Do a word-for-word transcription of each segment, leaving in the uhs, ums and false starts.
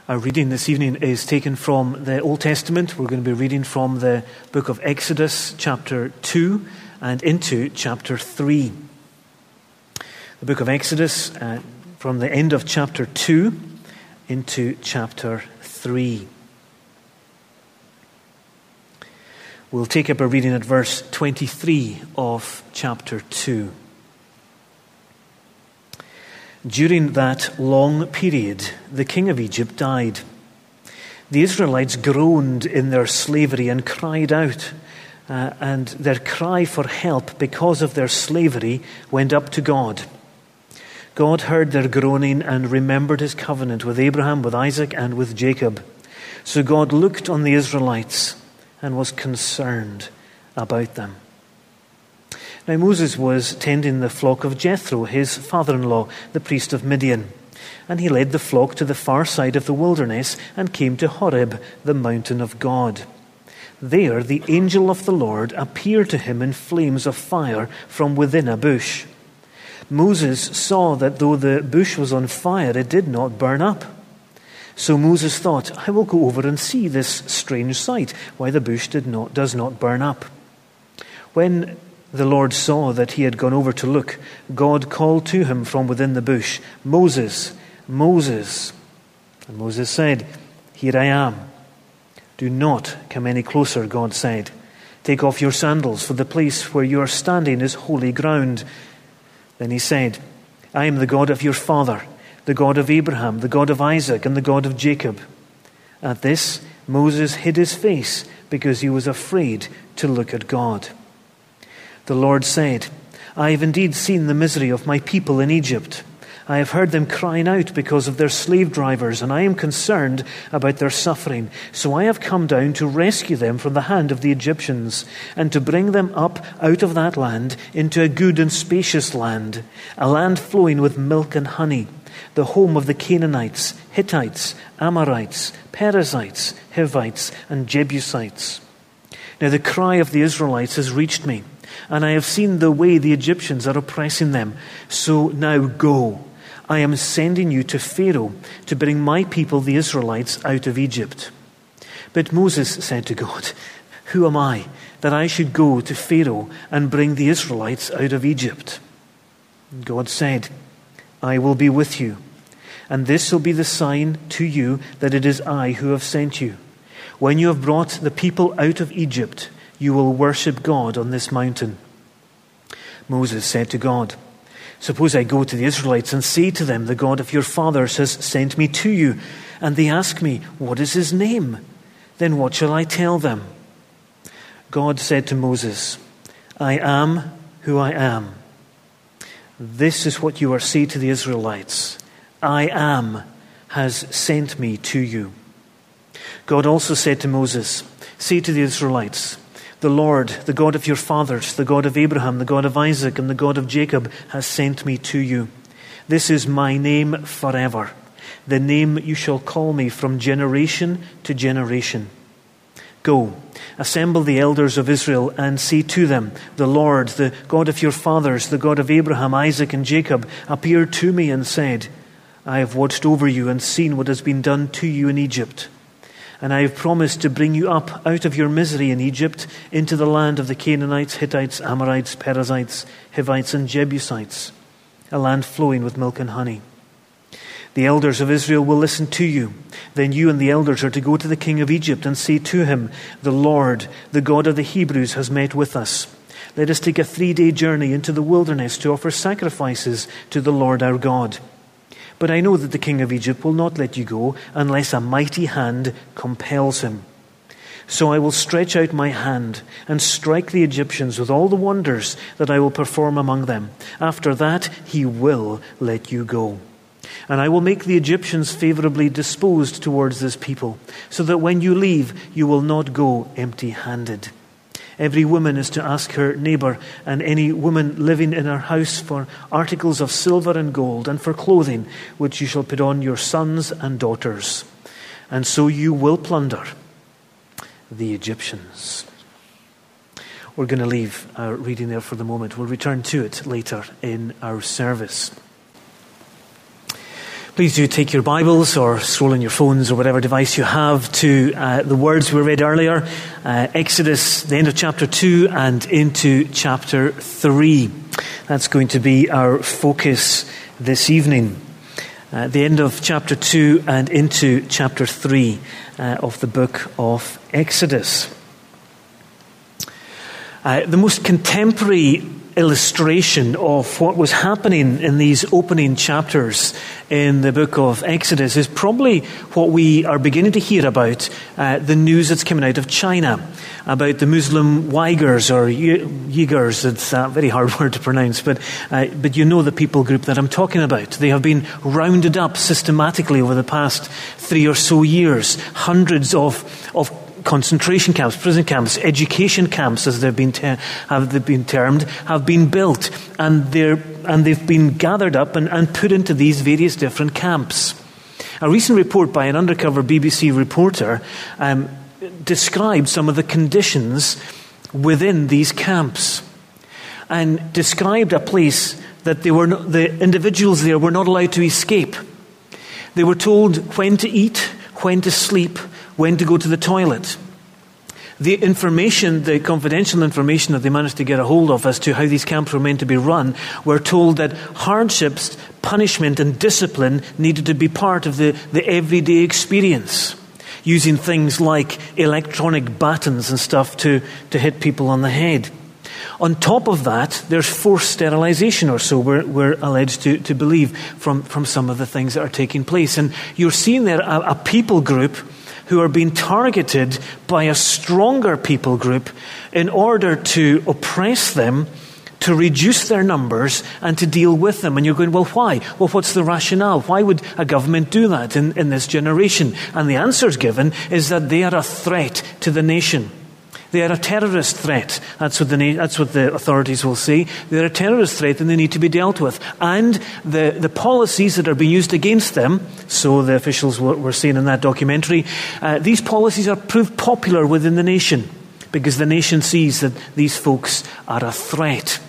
Our reading this evening is taken from the Old Testament. We're going to be reading from the book of Exodus, chapter two, and into chapter three. The book of Exodus, uh, from the end of chapter two into chapter three. We'll take up a reading at verse twenty-three of chapter two. During that long period, the king of Egypt died. The Israelites groaned in their slavery and cried out, uh, and their cry for help because of their slavery went up to God. God heard their groaning and remembered his covenant with Abraham, with Isaac, and with Jacob. So God looked on the Israelites and was concerned about them. Now Moses was tending the flock of Jethro, his father-in-law, the priest of Midian. And he led the flock to the far side of the wilderness and came to Horeb, the mountain of God. There the angel of the Lord appeared to him in flames of fire from within a bush. Moses saw that though the bush was on fire, it did not burn up. So Moses thought, I will go over and see this strange sight, why the bush did not, does not burn up. When the Lord saw that he had gone over to look, God called to him from within the bush, Moses, Moses. And Moses said, Here I am. Do not come any closer, God said. Take off your sandals, for the place where you are standing is holy ground. Then he said, I am the God of your father, the God of Abraham, the God of Isaac, and the God of Jacob. At this, Moses hid his face because he was afraid to look at God. The Lord said, I have indeed seen the misery of my people in Egypt. I have heard them crying out because of their slave drivers, and I am concerned about their suffering. So I have come down to rescue them from the hand of the Egyptians, and to bring them up out of that land into a good and spacious land, a land flowing with milk and honey, the home of the Canaanites, Hittites, Amorites, Perizzites, Hivites, and Jebusites. Now the cry of the Israelites has reached me, and I have seen the way the Egyptians are oppressing them. So now go. I am sending you to Pharaoh to bring my people, the Israelites, out of Egypt. But Moses said to God, Who am I that I should go to Pharaoh and bring the Israelites out of Egypt? And God said, I will be with you, and this will be the sign to you that it is I who have sent you. When you have brought the people out of Egypt, you will worship God on this mountain. Moses said to God, Suppose I go to the Israelites and say to them, The God of your fathers has sent me to you, and they ask me, What is his name? Then what shall I tell them? God said to Moses, I am who I am. This is what you are saying to the Israelites. I am has sent me to you. God also said to Moses, Say to the Israelites, The Lord, the God of your fathers, the God of Abraham, the God of Isaac, and the God of Jacob has sent me to you. This is my name forever, the name you shall call me from generation to generation. Go, assemble the elders of Israel and say to them, The Lord, the God of your fathers, the God of Abraham, Isaac, and Jacob, appeared to me and said, I have watched over you and seen what has been done to you in Egypt. And I have promised to bring you up out of your misery in Egypt into the land of the Canaanites, Hittites, Amorites, Perizzites, Hivites, and Jebusites, a land flowing with milk and honey. The elders of Israel will listen to you. Then you and the elders are to go to the king of Egypt and say to him, The Lord, the God of the Hebrews, has met with us. Let us take a three-day journey into the wilderness to offer sacrifices to the Lord our God. But I know that the king of Egypt will not let you go unless a mighty hand compels him. So I will stretch out my hand and strike the Egyptians with all the wonders that I will perform among them. After that, he will let you go. And I will make the Egyptians favorably disposed towards this people, so that when you leave, you will not go empty-handed. Every woman is to ask her neighbor and any woman living in her house for articles of silver and gold and for clothing, which you shall put on your sons and daughters. And so you will plunder the Egyptians. We're going to leave our reading there for the moment. We'll return to it later in our service. Please do take your Bibles or scroll on your phones or whatever device you have to uh, the words we read earlier, uh, Exodus, the end of chapter two and into chapter three. That's going to be our focus this evening. Uh, the end of chapter two and into chapter three uh, of the book of Exodus. Uh, the most contemporary illustration of what was happening in these opening chapters in the book of Exodus is probably what we are beginning to hear about, uh, the news that's coming out of China, about the Muslim Uyghurs or Uyghurs. It's a very hard word to pronounce, but uh, but you know the people group that I'm talking about. They have been rounded up systematically over the past three or so years. Hundreds of of concentration camps, prison camps, education camps, as they've been ter- have they been termed, have been built, and they're and they've been gathered up and, and put into these various different camps. A recent report by an undercover B B C reporter um, described some of the conditions within these camps, and described a place that they were not, the individuals there were not allowed to escape. They were told when to eat, when to sleep, when to go to the toilet. The information, the confidential information that they managed to get a hold of as to how these camps were meant to be run, were told that hardships, punishment and discipline needed to be part of the, the everyday experience, using things like electronic batons and stuff to, to hit people on the head. On top of that, there's forced sterilization or so, we're, we're alleged to, to believe, from, from some of the things that are taking place. And you're seeing there a, a people group who are being targeted by a stronger people group in order to oppress them, to reduce their numbers, and to deal with them. And you're going, well, why? Well, what's the rationale? Why would a government do that in, in this generation? And the answer given is that they are a threat to the nation. They are a terrorist threat. That's what the that's what the authorities will say. They're a terrorist threat and they need to be dealt with. And the, the policies that are being used against them, so the officials were, were saying in that documentary, uh, these policies are proved popular within the nation because the nation sees that these folks are a threat.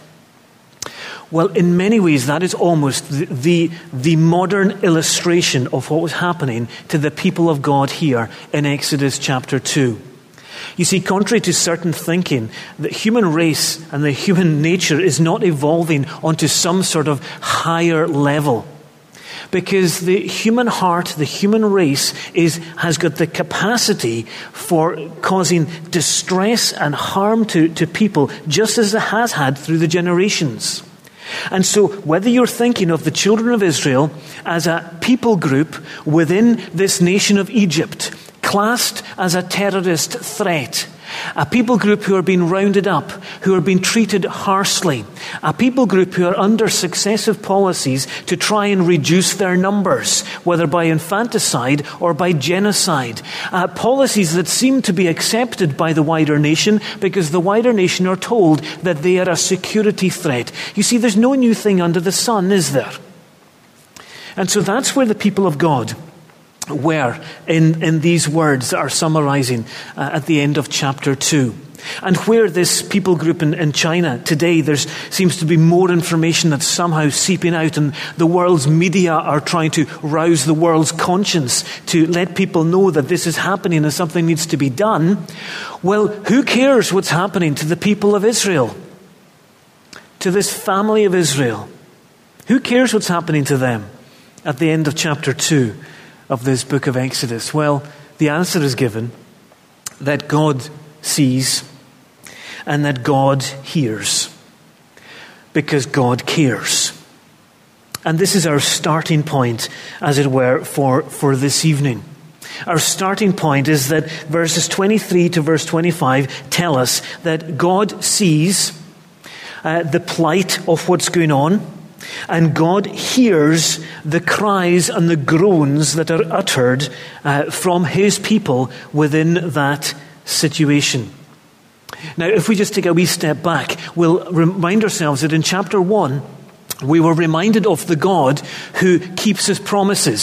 Well, in many ways, that is almost the, the, the modern illustration of what was happening to the people of God here in Exodus chapter two. You see, contrary to certain thinking, the human race and the human nature is not evolving onto some sort of higher level. Because the human heart, the human race, is has got the capacity for causing distress and harm to, to people, just as it has had through the generations. And so, whether you're thinking of the children of Israel as a people group within this nation of Egypt, classed as a terrorist threat, a people group who are being rounded up, who are being treated harshly, a people group who are under successive policies to try and reduce their numbers, whether by infanticide or by genocide, uh, policies that seem to be accepted by the wider nation because the wider nation are told that they are a security threat. You see, there's no new thing under the sun, is there? And so that's where the people of God were in, in these words that are summarizing uh, at the end of chapter two. And where this people group in, in China today, there seems to be more information that's somehow seeping out, and the world's media are trying to rouse the world's conscience to let people know that this is happening and something needs to be done. Well, who cares what's happening to the people of Israel? To this family of Israel? Who cares what's happening to them at the end of chapter two of this book of Exodus? Well, the answer is given that God sees and that God hears, because God cares. And this is our starting point, as it were, for, for this evening. Our starting point is that verses twenty-three to verse twenty-five tell us that God sees uh, the plight of what's going on, and God hears the cries and the groans that are uttered uh, from his people within that situation. Now, if we just take a wee step back, we'll remind ourselves that in chapter one, we were reminded of the God who keeps his promises.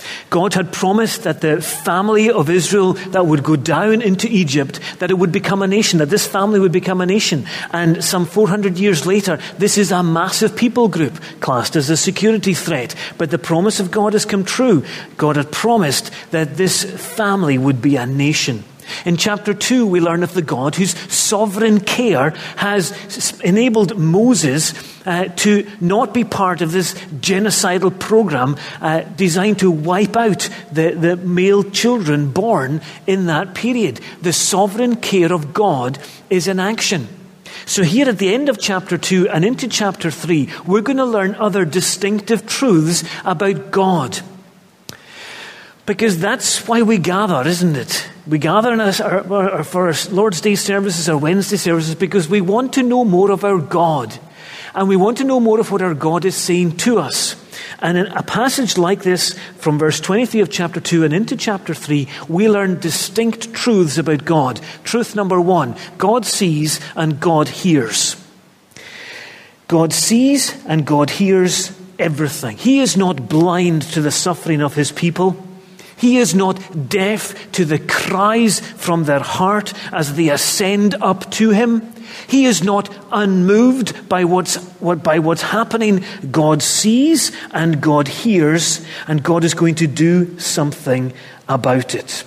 God had promised that the family of Israel that would go down into Egypt, that it would become a nation, that this family would become a nation. And some four hundred years later, this is a massive people group classed as a security threat. But the promise of God has come true. God had promised that this family would be a nation. In chapter two, we learn of the God whose sovereign care has enabled Moses uh, to not be part of this genocidal program uh, designed to wipe out the, the male children born in that period. The sovereign care of God is in action. So here at the end of chapter two and into chapter three, we're going to learn other distinctive truths about God. Because that's why we gather, isn't it? We gather in our, our, our, for our Lord's Day services, our Wednesday services, because we want to know more of our God. And we want to know more of what our God is saying to us. And in a passage like this, from verse twenty-three of chapter two and into chapter three, we learn distinct truths about God. Truth number one, God sees and God hears. God sees and God hears everything. He is not blind to the suffering of his people. He is not deaf to the cries from their heart as they ascend up to him. He is not unmoved by what's, what, by what's happening. God sees and God hears, and God is going to do something about it.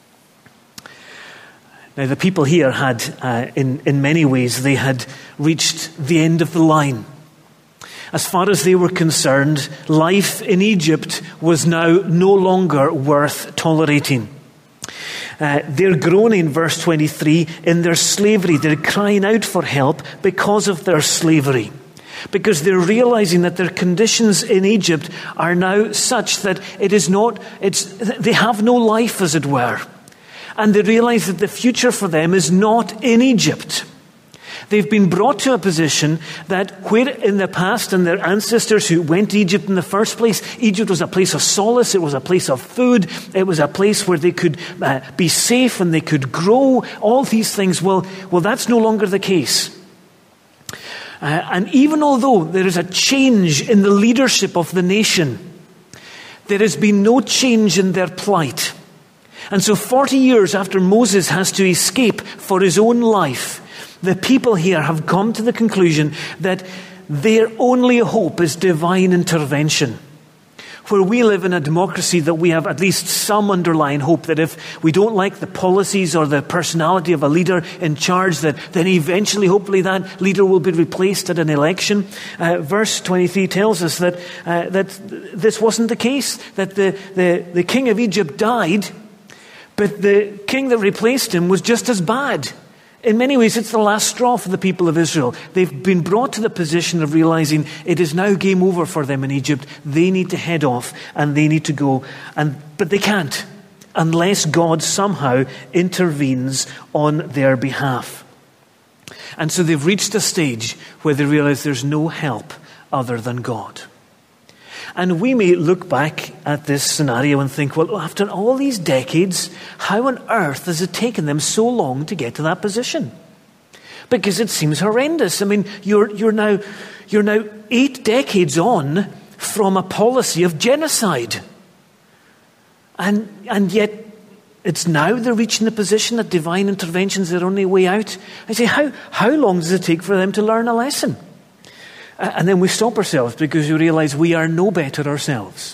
Now, the people here had, uh, in, in many ways, they had reached the end of the line. As far as they were concerned, life in Egypt was now no longer worth tolerating. Uh, they're groaning, verse twenty-three, in their slavery. They're crying out for help because of their slavery. Because they're realizing that their conditions in Egypt are now such that it is not, it's, they have no life, as it were. And they realize that the future for them is not in Egypt. They've been brought to a position that where in the past and their ancestors who went to Egypt in the first place, Egypt was a place of solace, it was a place of food, it was a place where they could uh, be safe and they could grow, all these things. Well, well, that's no longer the case. Uh, and even although there is a change in the leadership of the nation, there has been no change in their plight. And so forty years after Moses has to escape for his own life, the people here have come to the conclusion that their only hope is divine intervention. Where we live in a democracy, that we have at least some underlying hope that if we don't like the policies or the personality of a leader in charge, that then eventually, hopefully, that leader will be replaced at an election. Uh, verse twenty-three tells us that uh, that this wasn't the case, that the, the, the king of Egypt died, but the king that replaced him was just as bad. In many ways, it's the last straw for the people of Israel. They've been brought to the position of realizing it is now game over for them in Egypt. They need to head off and they need to go. And but they can't unless God somehow intervenes on their behalf. And so they've reached a stage where they realize there's no help other than God. And we may look back at this scenario and think, well, after all these decades, how on earth has it taken them so long to get to that position? Because it seems horrendous. I mean, you're you're now you're now eight decades on from a policy of genocide. And and yet it's now they're reaching the position that divine intervention is their only way out. I say, how how long does it take for them to learn a lesson? And then we stop ourselves because we realize we are no better ourselves.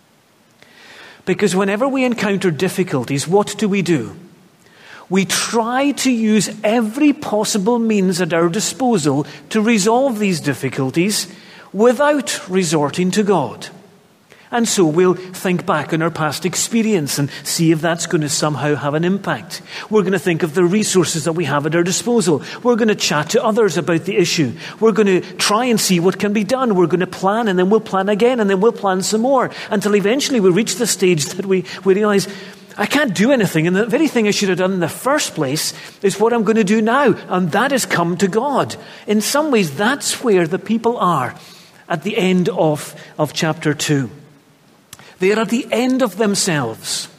Because whenever we encounter difficulties, what do we do? We try to use every possible means at our disposal to resolve these difficulties without resorting to God. And so we'll think back on our past experience and see if that's going to somehow have an impact. We're going to think of the resources that we have at our disposal. We're going to chat to others about the issue. We're going to try and see what can be done. We're going to plan, and then we'll plan again, and then we'll plan some more, until eventually we reach the stage that we, we realize, I can't do anything, and the very thing I should have done in the first place is what I'm going to do now, and that is come to God. In some ways, that's where the people are at the end of, of chapter two. They are at the end of themselves.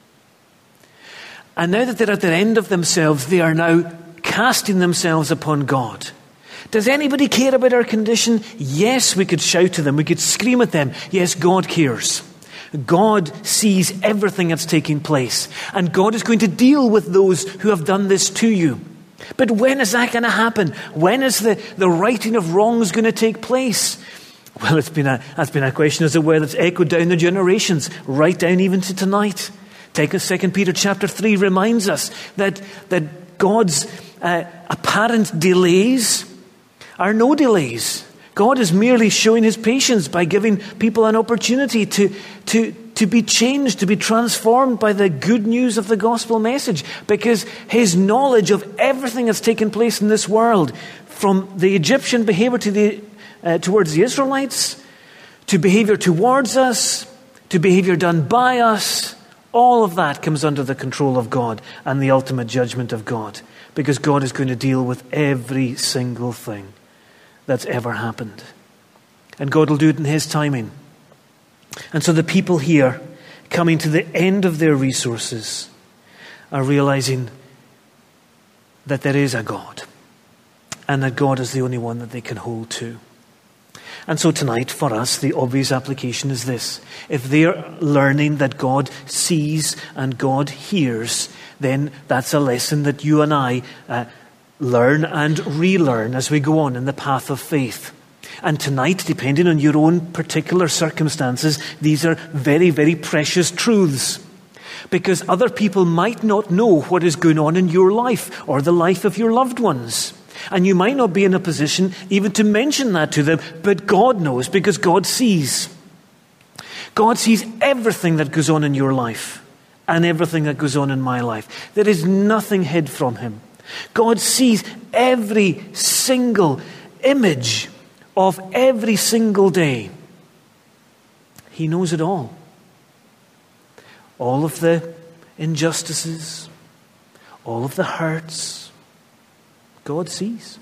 And now that they're at the end of themselves, they are now casting themselves upon God. Does anybody care about our condition? Yes, we could shout to them. We could scream at them. Yes, God cares. God sees everything that's taking place, and God is going to deal with those who have done this to you. But when is that going to happen? When is the, the righting of wrongs going to take place? Well, it's been a, that's been a question, as it were, that's echoed down the generations, right down even to tonight. Second Peter chapter three reminds us that, that God's uh, apparent delays are no delays. God is merely showing his patience by giving people an opportunity to, to, to be changed, to be transformed by the good news of the gospel message, because his knowledge of everything that's taken place in this world, from the Egyptian behavior to the, uh, towards the Israelites, to behavior towards us, to behavior done by us, all of that comes under the control of God and the ultimate judgment of God, because God is going to deal with every single thing that's ever happened. And God will do it in his timing. And so the people here, coming to the end of their resources, are realizing that there is a God, and that God is the only one that they can hold to. And so tonight, for us, the obvious application is this. If they're learning that God sees and God hears, then that's a lesson that you and I uh, learn and relearn as we go on in the path of faith. And tonight, depending on your own particular circumstances, these are very, very precious truths. Because other people might not know what is going on in your life or the life of your loved ones. And you might not be in a position even to mention that to them, but God knows, because God sees. God sees everything that goes on in your life and everything that goes on in my life. There is nothing hid from him. God sees every single image of every single day. He knows it all. All of the injustices, all of the hurts, God sees.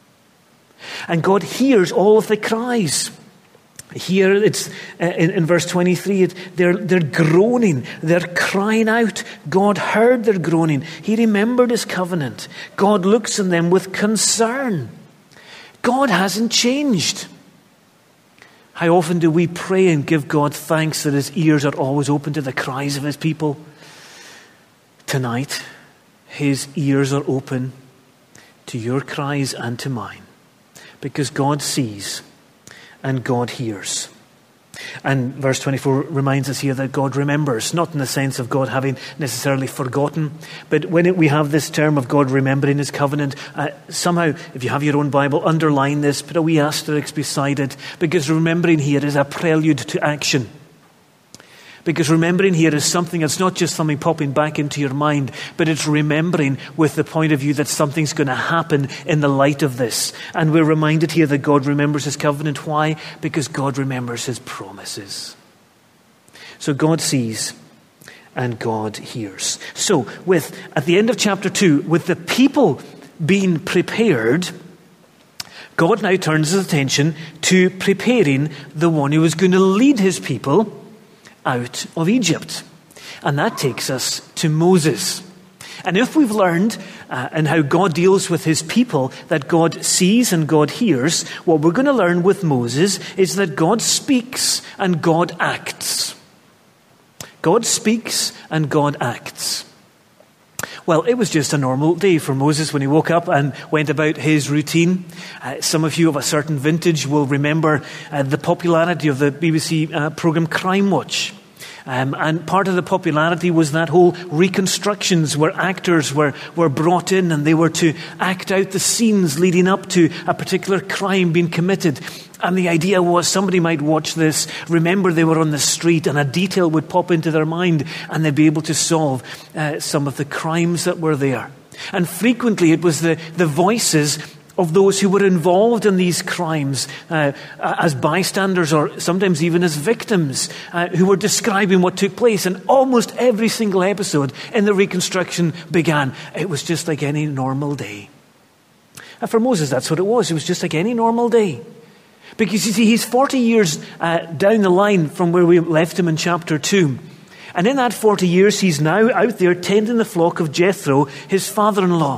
And God hears all of the cries. Here it's uh, in, in verse twenty-three, it, they're, they're groaning, they're crying out. God heard their groaning. He remembered his covenant. God looks on them with concern. God hasn't changed. How often do we pray and give God thanks that his ears are always open to the cries of his people? Tonight, his ears are open to your cries and to mine, because God sees and God hears. And verse twenty-four reminds us here that God remembers, not in the sense of God having necessarily forgotten, but when it, we have this term of God remembering his covenant, uh, somehow, if you have your own Bible, underline this, put a wee asterisk beside it, because remembering here is a prelude to action. Because remembering here is something that's not just something popping back into your mind, but it's remembering with the point of view that something's going to happen in the light of this. And we're reminded here that God remembers his covenant. Why? Because God remembers his promises. So God sees and God hears. So with at the end of chapter two, with the people being prepared, God now turns his attention to preparing the one who is going to lead his people out of Egypt. And that takes us to Moses. And if we've learned uh, in how God deals with his people that God sees and God hears, what we're going to learn with Moses is that God speaks and God acts. God speaks and God acts. Well, it was just a normal day for Moses when he woke up and went about his routine. Uh, some of you of a certain vintage will remember uh, the popularity of the B B C uh, programme Crime Watch. Um, and part of the popularity was that whole reconstructions where actors were, were brought in and they were to act out the scenes leading up to a particular crime being committed. And the idea was somebody might watch this, remember they were on the street, and a detail would pop into their mind and they'd be able to solve uh, some of the crimes that were there. And frequently it was the, the voices of those who were involved in these crimes uh, as bystanders or sometimes even as victims uh, who were describing what took place. And almost every single episode in the reconstruction began, it was just like any normal day. And for Moses, that's what it was. It was just like any normal day. Because you see, he's forty years uh, down the line from where we left him in chapter two. And in that forty years, he's now out there tending the flock of Jethro, his father-in-law.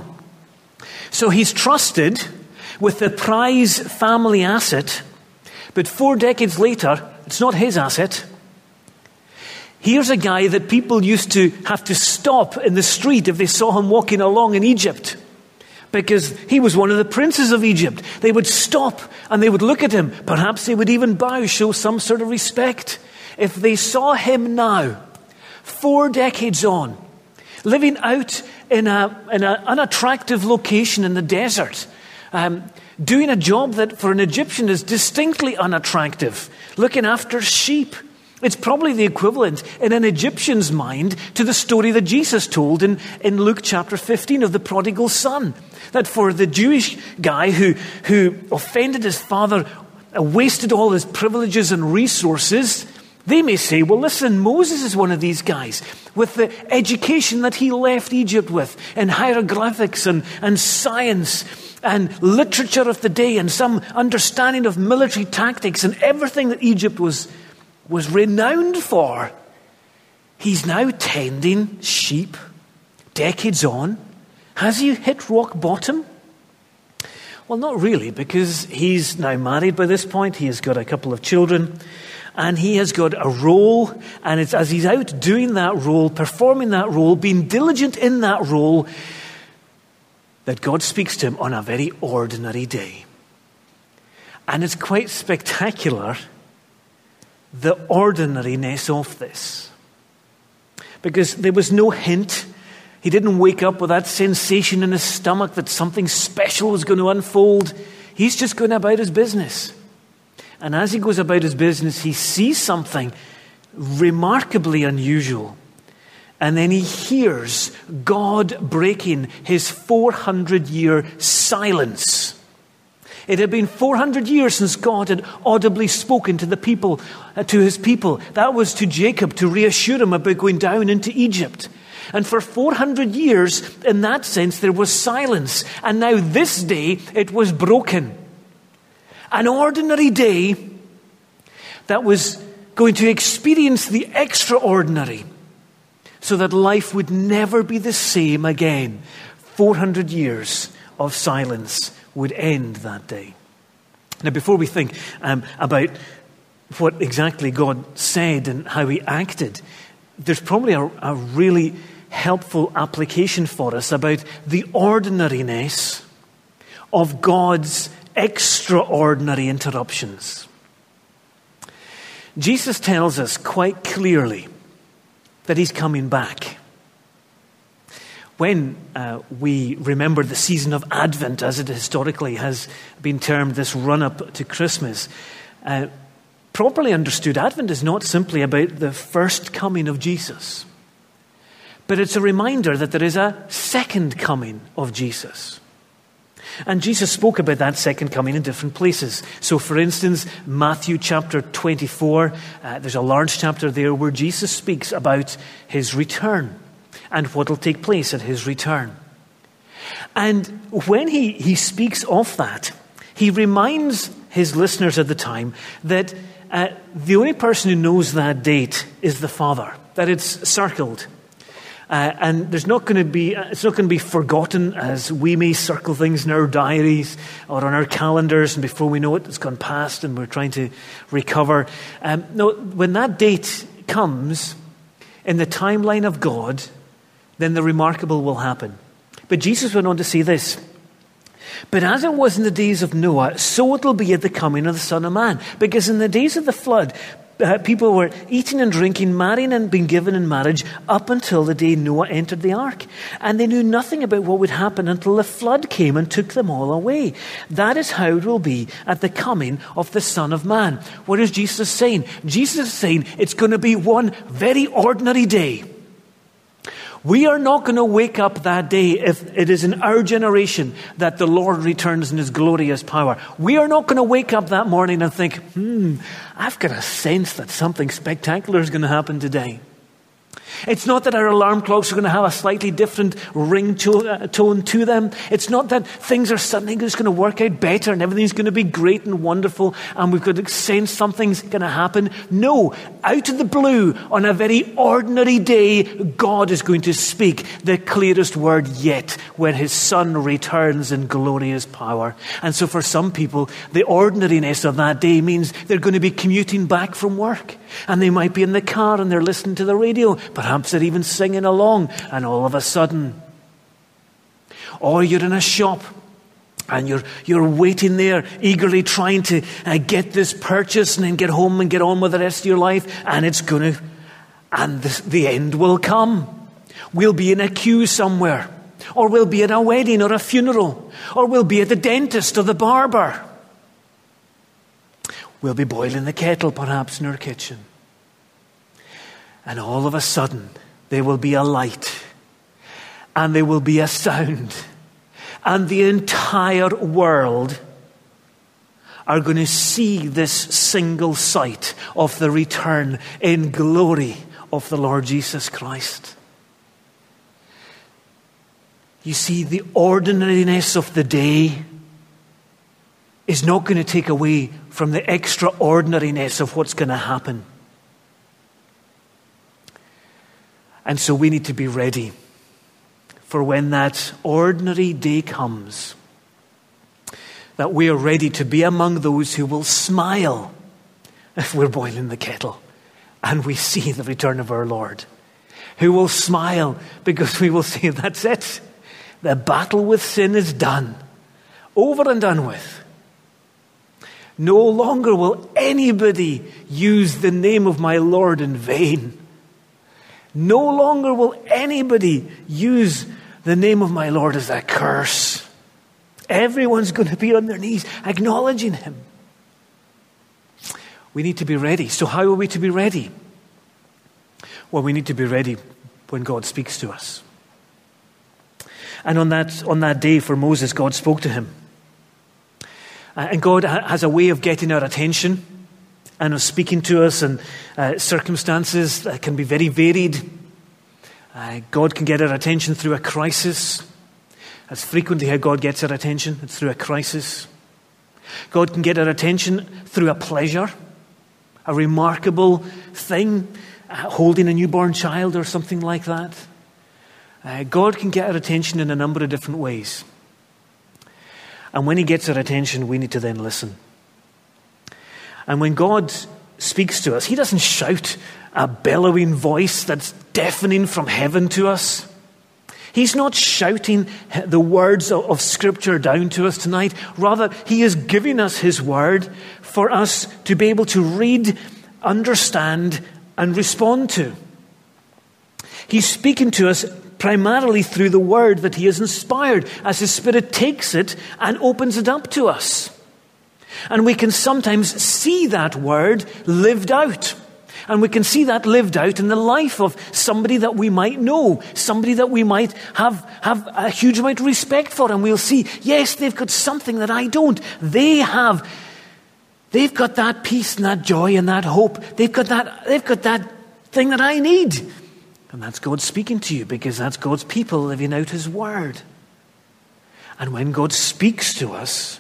So he's trusted with the prize family asset, but four decades later, it's not his asset. Here's a guy that people used to have to stop in the street if they saw him walking along in Egypt, because he was one of the princes of Egypt. They would stop and they would look at him. Perhaps they would even bow, show some sort of respect. If they saw him now, four decades on, living out in a, in an unattractive location in the desert, um, doing a job that for an Egyptian is distinctly unattractive, looking after sheep. It's probably the equivalent in an Egyptian's mind to the story that Jesus told in, in Luke chapter fifteen of the prodigal son. That for the Jewish guy who, who offended his father, wasted all his privileges and resources, they may say, well, listen, Moses is one of these guys with the education that he left Egypt with in hieroglyphics and, and science and literature of the day and some understanding of military tactics and everything that Egypt was was renowned for. He's now tending sheep decades on. Has he hit rock bottom? Well, not really, because he's now married by this point. He has got a couple of children and he has got a role, and it's as he's out doing that role, performing that role, being diligent in that role, that God speaks to him on a very ordinary day. And it's quite spectacular, the ordinariness of this. Because there was no hint. He didn't wake up with that sensation in his stomach that something special was going to unfold. He's just going about his business. And as he goes about his business, he sees something remarkably unusual. And then he hears God breaking his four hundred year silence. It had been four hundred years since God had audibly spoken to the people, uh, to his people. That was to Jacob to reassure him about going down into Egypt. And for four hundred years, in that sense, there was silence. And now this day, it was broken. An ordinary day that was going to experience the extraordinary, so that life would never be the same again. four hundred years of silence would end that day. Now, before we think um, about what exactly God said and how he acted, there's probably a, a really helpful application for us about the ordinariness of God's extraordinary interruptions. Jesus tells us quite clearly that he's coming back. When uh, we remember the season of Advent, as it historically has been termed, this run-up to Christmas, uh, properly understood, Advent is not simply about the first coming of Jesus, but it's a reminder that there is a second coming of Jesus. And Jesus spoke about that second coming in different places. So, for instance, Matthew chapter twenty-four, uh, there's a large chapter there where Jesus speaks about his return and what will take place at his return. And when he, he speaks of that, he reminds his listeners at the time that uh, the only person who knows that date is the Father, that it's circled. Uh, and there's not going to be, it's not going to be forgotten as we may circle things in our diaries or on our calendars, and before we know it, it's gone past and we're trying to recover. Um, no, when that date comes in the timeline of God, then the remarkable will happen. But Jesus went on to say this: but as it was in the days of Noah, so it will be at the coming of the Son of Man. Because in the days of the flood, Uh, people were eating and drinking, marrying and being given in marriage up until the day Noah entered the ark. And they knew nothing about what would happen until the flood came and took them all away. That is how it will be at the coming of the Son of Man. What is Jesus saying? Jesus is saying it's going to be one very ordinary day. We are not going to wake up that day, if it is in our generation that the Lord returns in his glorious power. We are not going to wake up that morning and think, hmm, I've got a sense that something spectacular is going to happen today. It's not that our alarm clocks are going to have a slightly different ring to, tone to them. It's not that things are suddenly just going to work out better and everything's going to be great and wonderful and we've got to sense something's going to happen. No, out of the blue, on a very ordinary day, God is going to speak the clearest word yet when his Son returns in glorious power. And so for some people, the ordinariness of that day means they're going to be commuting back from work. And they might be in the car and they're listening to the radio. Perhaps they're even singing along. And all of a sudden, or you're in a shop and you're you're waiting there, eagerly trying to uh, get this purchase and then get home and get on with the rest of your life. And it's going to, and the, the end will come. We'll be in a queue somewhere. Or we'll be at a wedding or a funeral. Or we'll be at the dentist or the barber. We'll be boiling the kettle perhaps in our kitchen. And all of a sudden, there will be a light. And there will be a sound. And the entire world are going to see this single sight of the return in glory of the Lord Jesus Christ. You see, the ordinariness of the day is not going to take away from the extraordinariness of what's going to happen. And so we need to be ready for when that ordinary day comes, that we are ready to be among those who will smile if we're boiling the kettle and we see the return of our Lord. Who will smile because we will say, that's it. The battle with sin is done. Over and done with. No longer will anybody use the name of my Lord in vain. No longer will anybody use the name of my Lord as a curse. Everyone's going to be on their knees acknowledging him. We need to be ready. So how are we to be ready? Well, we need to be ready when God speaks to us. And on that, on that day for Moses, God spoke to him. Uh, and God ha- has a way of getting our attention and of speaking to us, and uh, circumstances that can be very varied. Uh, God can get our attention through a crisis. That's frequently how God gets our attention. It's through a crisis. God can get our attention through a pleasure, a remarkable thing, uh, holding a newborn child or something like that. Uh, God can get our attention in a number of different ways. And when he gets our attention, we need to then listen. And when God speaks to us, he doesn't shout a bellowing voice that's deafening from heaven to us. He's not shouting the words of Scripture down to us tonight. Rather, he is giving us his word for us to be able to read, understand, and respond to. He's speaking to us primarily through the word that he has inspired as his Spirit takes it and opens it up to us. And we can sometimes see that word lived out. And we can see that lived out in the life of somebody that we might know, somebody that we might have, have a huge amount of respect for. And we'll see, yes, they've got something that I don't. They have, they've got that peace and that joy and that hope. They've got that, they've got that thing that I need. And that's God speaking to you, because that's God's people living out his word. And when God speaks to us,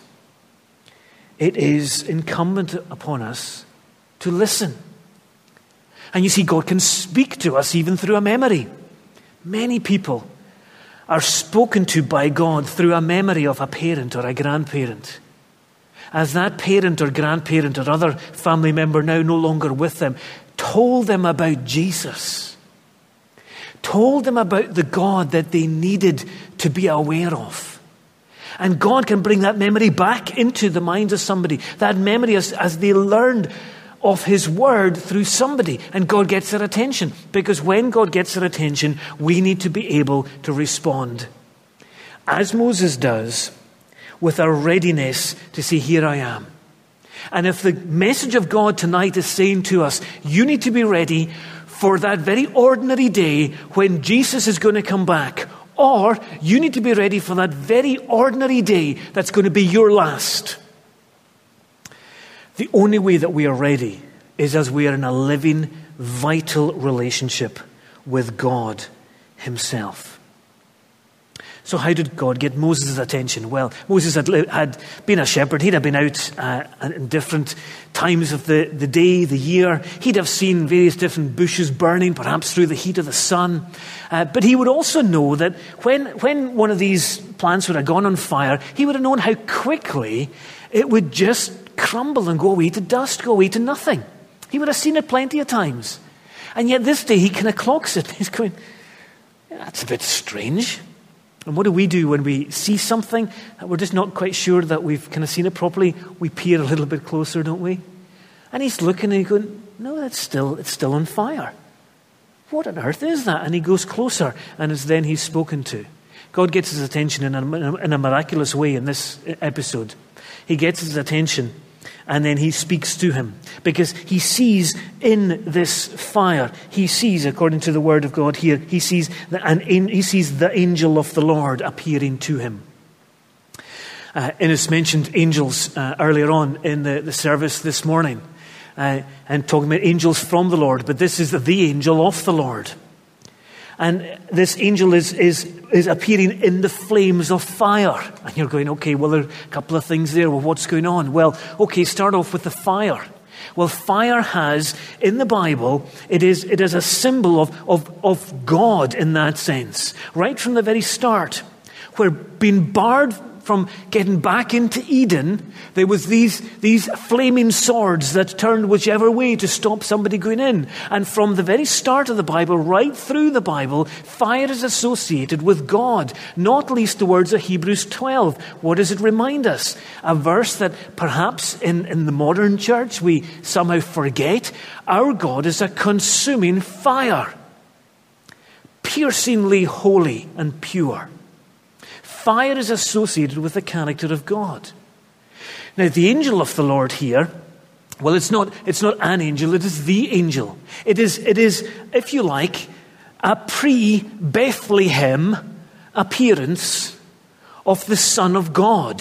it is incumbent upon us to listen. And you see, God can speak to us even through a memory. Many people are spoken to by God through a memory of a parent or a grandparent. As that parent or grandparent or other family member now no longer with them told them about Jesus, told them about the God that they needed to be aware of. And God can bring that memory back into the minds of somebody. That memory as, as they learned of his word through somebody. And God gets their attention. Because when God gets their attention, we need to be able to respond. As Moses does, with our readiness to say, here I am. And if the message of God tonight is saying to us, you need to be ready for that very ordinary day when Jesus is going to come back. Or you need to be ready for that very ordinary day that's going to be your last. The only way that we are ready is as we are in a living, vital relationship with God himself. So how did God get Moses' attention? Well, Moses had, had been a shepherd. He'd have been out uh, in different times of the, the day, the year. He'd have seen various different bushes burning, perhaps through the heat of the sun. Uh, but he would also know that when, when one of these plants would have gone on fire, he would have known how quickly it would just crumble and go away to dust, go away to nothing. He would have seen it plenty of times. And yet this day he kind of clocks it. He's going, yeah, that's a bit strange. And what do we do when we see something that we're just not quite sure that we've kind of seen it properly? We peer a little bit closer, don't we? And he's looking and he's going, no, that's still, it's still on fire. What on earth is that? And he goes closer, and it's then he's spoken to. God gets his attention in a, in a miraculous way in this episode. He gets his attention, and then he speaks to him, because he sees in this fire, he sees, according to the word of God here, he sees the, an, he sees the angel of the Lord appearing to him. Uh, Innes mentioned angels uh, earlier on in the, the service this morning, uh, and talking about angels from the Lord, but this is the, the angel of the Lord. And this angel is, is, is appearing in the flames of fire. And you're going, okay, well, there are a couple of things there. Well, what's going on? Well, okay, start off with the fire. Well, fire has, in the Bible, it is, it is a symbol of, of, of God in that sense. Right from the very start, where being barred from getting back into Eden, there was these, these flaming swords that turned whichever way to stop somebody going in. And from the very start of the Bible, right through the Bible, fire is associated with God. Not least the words of Hebrews twelve. What does it remind us? A verse that perhaps in, in the modern church we somehow forget. Our God is a consuming fire, piercingly holy and pure. Fire is associated with the character of God. Now, the angel of the Lord here, well, it's not, it's not an angel, it is the angel. It is, it is, if you like, a pre-Bethlehem appearance of the Son of God.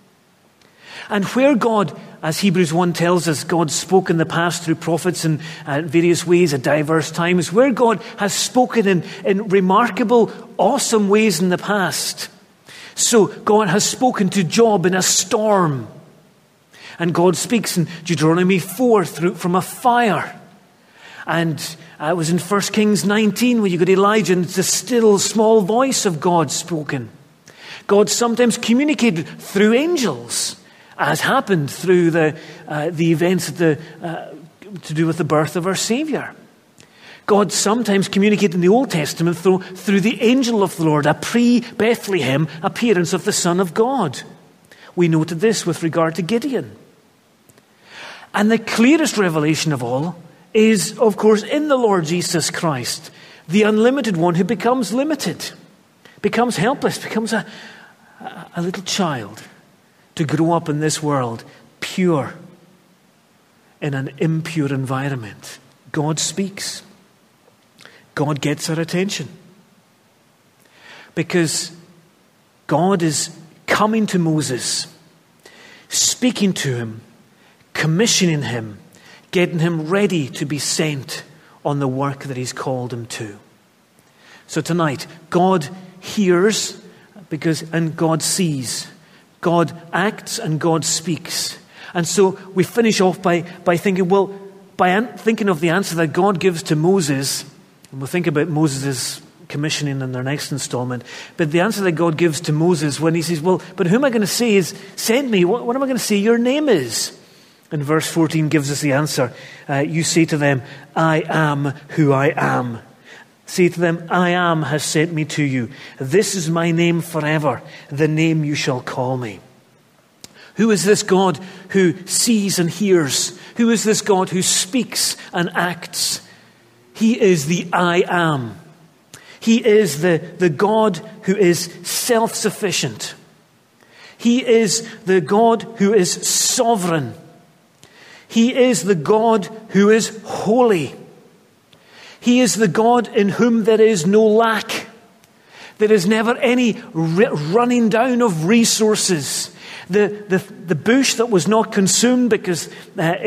And where God, as Hebrews one tells us, God spoke in the past through prophets in uh, various ways at diverse times, where God has spoken in, in remarkable, awesome ways in the past. So God has spoken to Job in a storm. And God speaks in Deuteronomy four through, from a fire. And uh, it was in First Kings nineteen where you got Elijah, and it's a still small voice of God spoken. God sometimes communicated through angels, as happened through the, uh, the events at the, uh, to do with the birth of our Savior. God sometimes communicated in the Old Testament through, through the angel of the Lord, a pre-Bethlehem appearance of the Son of God. We noted this with regard to Gideon. And the clearest revelation of all is, of course, in the Lord Jesus Christ, the unlimited one who becomes limited, becomes helpless, becomes a, a little child to grow up in this world pure in an impure environment. God speaks. God gets our attention. Because God is coming to Moses, speaking to him, commissioning him, getting him ready to be sent on the work that he's called him to. So tonight, God hears because and God sees. God acts and God speaks. And so we finish off by, by thinking, well, by an, thinking of the answer that God gives to Moses. And we'll think about Moses' commissioning in their next installment. But the answer that God gives to Moses when he says, well, but who am I going to say is, send me? What, what am I going to say your name is? And verse fourteen gives us the answer. Uh, you say to them, I am who I am. Say to them, I am has sent me to you. This is my name forever, the name you shall call me. Who is this God who sees and hears? Who is this God who speaks and acts? He is the I am. He is the, the God who is self-sufficient. He is the God who is sovereign. He is the God who is holy. He is the God in whom there is no lack. There is never any running down of resources. The, the, the bush that was not consumed because uh, it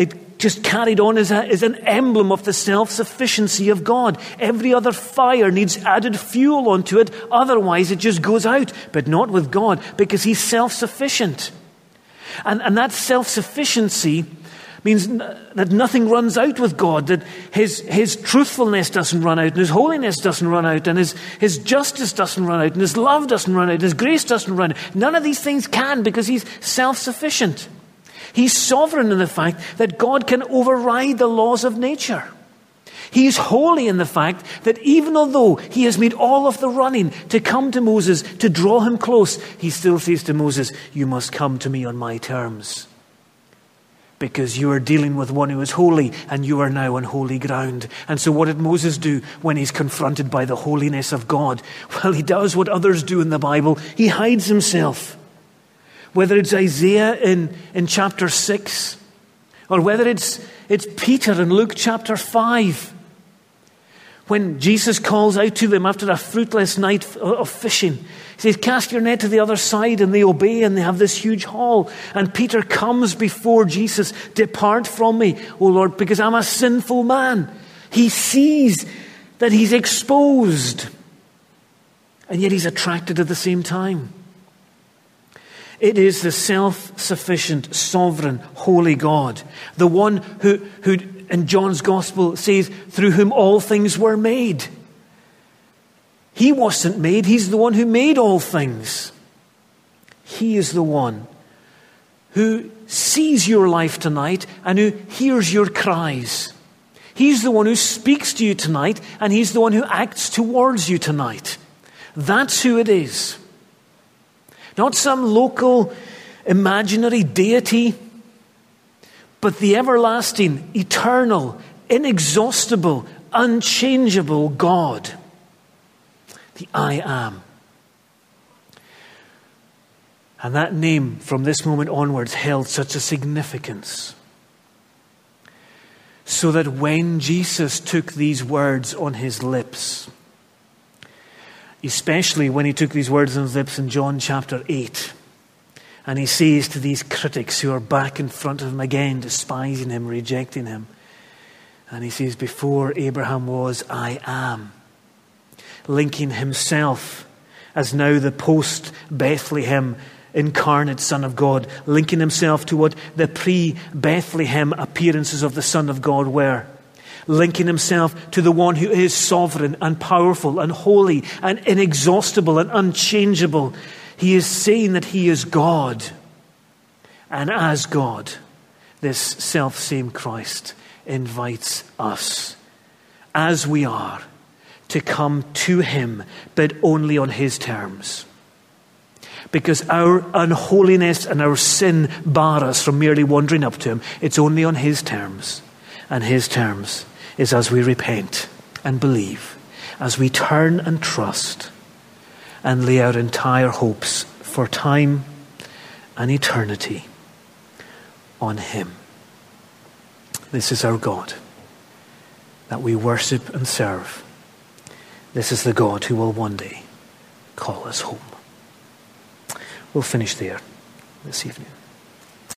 just carried on as, a, as an emblem of the self-sufficiency of God. Every other fire needs added fuel onto it, otherwise it just goes out. But not with God, because he's self-sufficient. And, and that self-sufficiency means that nothing runs out with God, that his, his truthfulness doesn't run out, and his holiness doesn't run out, and his, his justice doesn't run out, and his love doesn't run out, and his grace doesn't run out. None of these things can, because he's self-sufficient. He's sovereign in the fact that God can override the laws of nature. He's holy in the fact that even although he has made all of the running to come to Moses, to draw him close, he still says to Moses, you must come to me on my terms. Because you are dealing with one who is holy, and you are now on holy ground. And so what did Moses do when he's confronted by the holiness of God? Well, he does what others do in the Bible. He hides himself. Whether it's Isaiah in, in chapter six, or whether it's, it's Peter in Luke chapter five, when Jesus calls out to them after a fruitless night of fishing. He says, cast your net to the other side, and they obey, and they have this huge haul. And Peter comes before Jesus, depart from me, O Lord, because I'm a sinful man. He sees that he's exposed, and yet he's attracted at the same time. It is the self-sufficient, sovereign, holy God, the one who, who in John's Gospel says, through whom all things were made. He wasn't made, he's the one who made all things. He is the one who sees your life tonight and who hears your cries. He's the one who speaks to you tonight, and he's the one who acts towards you tonight. That's who it is. Not some local imaginary deity, but the everlasting, eternal, inexhaustible, unchangeable God. The I Am. And that name from this moment onwards held such a significance. So that when Jesus took these words on his lips, especially when he took these words on his lips in John chapter eight, and he says to these critics who are back in front of him again, despising him, rejecting him, and he says, before Abraham was, I am. Linking himself as now the post-Bethlehem incarnate Son of God, linking himself to what the pre-Bethlehem appearances of the Son of God were. Linking himself to the one who is sovereign and powerful and holy and inexhaustible and unchangeable. He is saying that he is God. And as God, this self-same Christ invites us, as we are, to come to him, but only on his terms. Because our unholiness and our sin bar us from merely wandering up to him. It's only on his terms. And his terms is as we repent and believe, as we turn and trust and lay our entire hopes for time and eternity on him. This is our God that we worship and serve. This is the God who will one day call us home. We'll finish there this evening.